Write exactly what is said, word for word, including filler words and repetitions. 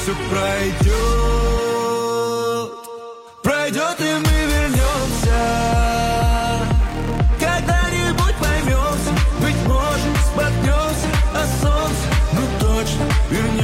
все пройдет. Пройдет, и мы вернемся. Когда-нибудь поймемся, быть может, споткнемся, а солнце, ну точно вернемся.